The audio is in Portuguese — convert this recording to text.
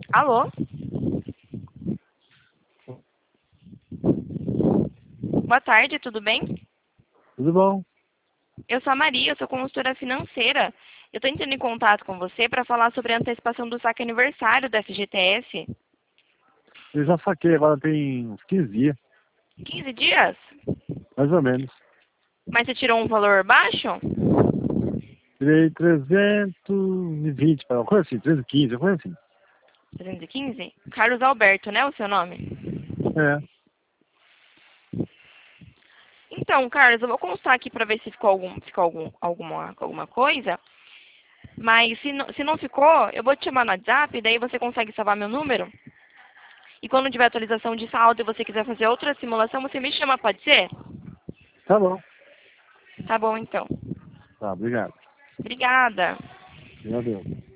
Alô? Boa tarde, tudo bem? Tudo bom? Eu sou a Maria, eu sou consultora financeira. Eu estou entrando em contato com você para falar sobre a antecipação do saque aniversário da FGTS. Eu já saquei, agora tem uns 15 dias, 15 dias? mais ou menos. Mas você tirou um valor baixo? Tirei 320, uma coisa assim, 315, uma coisa assim. 315? Carlos Alberto, né, o seu nome? É, Então, Carlos, eu vou constar aqui para ver se ficou alguma coisa. Mas se não ficou, eu vou te chamar no WhatsApp, daí você consegue salvar meu número. E quando tiver atualização de saldo e você quiser fazer outra simulação, você me chama, pode ser? tá bom. Tá bom, então. Tá, obrigado. Obrigada. Meu Deus.